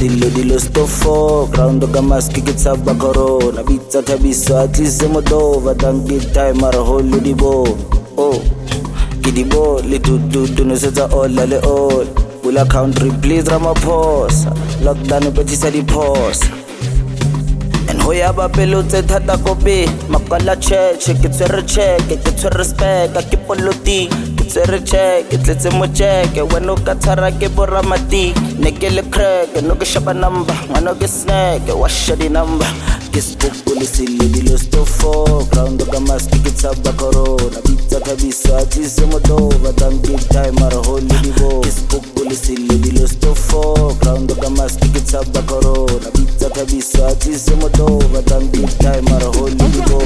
sillo di lo stofo ground ka maski ke tsaba corona bitsa thabiso at least modova danki time mara hollo di bo oh ke di bo le tutu no setsa olla le all bula country please Ramaphosa lockdown petisa di pause and hoya ba pelo tse thata kope makala cheche ke tsere check ke tsere respect ke poloti tsere check tletse mo check wena ka thara ke boramati ne ke le crack no ke shaba number ngano ke snack washa di number ke spook police le di lo stofo ground ka mask ke tsaba corona bitsa thabiso at least modova danki time mara holy di bo ke spook police le di lo stofo ground ka mask ke tsaba corona bitsa thabiso at least modova danki time mara holy di bo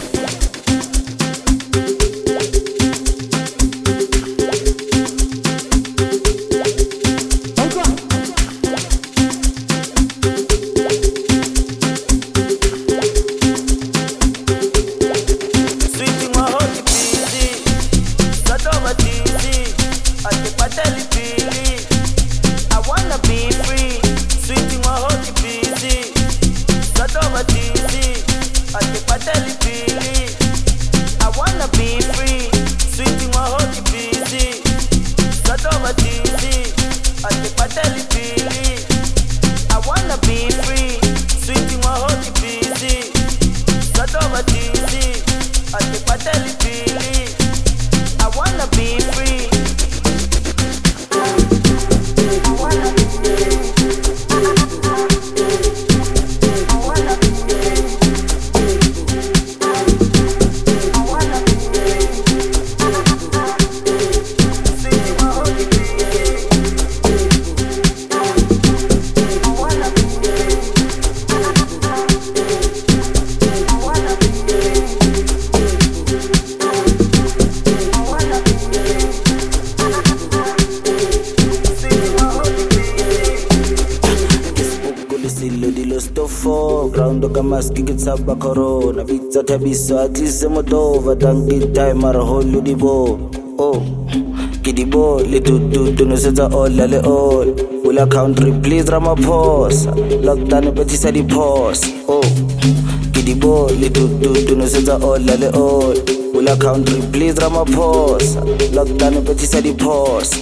ground ka maski ke tsaba corona bitsa thabiso at least modova danki time mara hollo di bo oh ke di bo le tutu no setsa olla le all bula country please Ramaphosa lockdown petisa di pause oh ke di bo le tutu no setsa olla le all bula country please Ramaphosa lockdown petisa di pause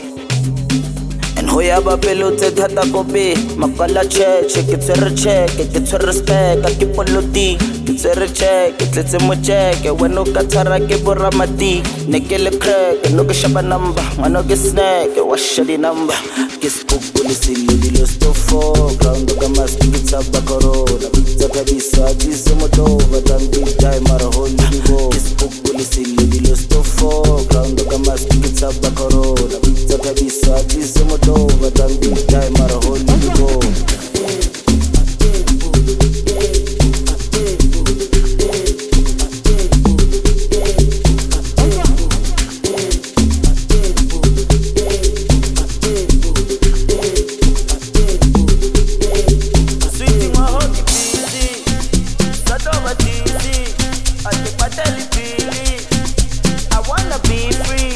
hoya ba pelo tse thata kope makala cheche ke tsere check ke tsere respect ke poloti ke tsere check tletse mo check wena ka thara ke boramati ne ke le crack no ke shaba number ngano ke snack washa di number ke spook police le di lo stofo ground ka mask ke tsaba corona bitsa thabiso at least modova danki time mara holy di bo ke spook police le di lo stofo ground ka mask ke tsaba corona bitsa thabiso at least modova danki time mara holy di bo I wanna be free.